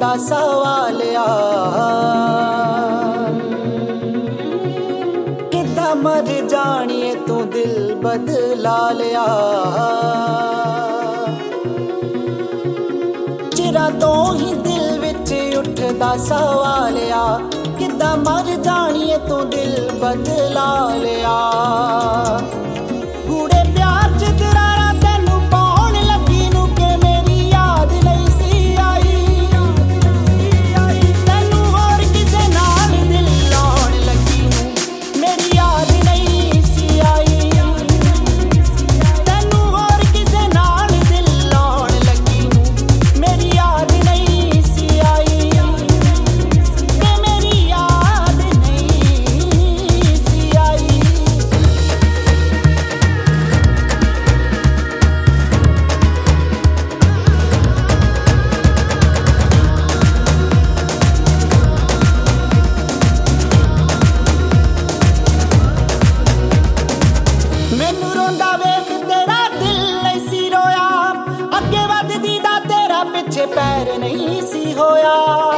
ਉੱਠਦਾ ਸਵਾਲਿਆ ਕਿੱਦਾਂ ਮਰ ਜਾਣੀਏ ਤੂੰ ਦਿਲ ਬਦਲਾ ਲਿਆ ਚਿਰਾਂ ਤੋਂ ਹੀ ਦਿਲ ਵਿੱਚ ਉੱਠਦਾ ਸਵਾਲਿਆ ਕਿੱਦਾਂ ਮਰ ਜਾਣੀਏ ਤੂੰ ਦਿਲ ਬਦਲਾ ਲਿਆ ਗੂੜੇ ਪਿਆਰ ਚ ਕਰਾਰਾ ਤੈਨੂੰ ਪਾਉਣ ਲੱਗੀ ਨੂੰ ਕਿ ਮੇਰੀ ਯਾਦ ਨਹੀਂ ਸੀ ਆਈ ਤੈਨੂੰ ਹੋਰ ਕਿਸੇ ਨਾਲ ਦਿਲ ਲਾਉਣ ਲੱਗੀ ਨੂੰ ਮੇਰੀ ਯਾਦ ਨਹੀਂ ਸੀ ਆਈ ਤੈਨੂੰ ਹੋਰ ਕਿਸੇ ਨਾਲ ਦਿਲ ਲਾਉਣ ਲੱਗੀ ਨੂੰ ਮੇਰੀ ਯਾਦ ਨਹੀਂ ਸੀ ਆਈ ਤੇ ਮੇਰੀ ਯਾਦ ਨਹੀਂ ਸੀ ਆਈ ਮੈਨੂੰ ਰੋਂਦਾ ਵੇਖ ਤੇਰਾ ਦਿਲ ਨਹੀਂ ਸੀ ਰੋਇਆ ਅੱਗੇ ਵੱਧਦੀ ਦਾ ਤੇਰਾ ਪਿੱਛੇ ਪੈਰ ਨਹੀਂ ਸੀ ਹੋਇਆ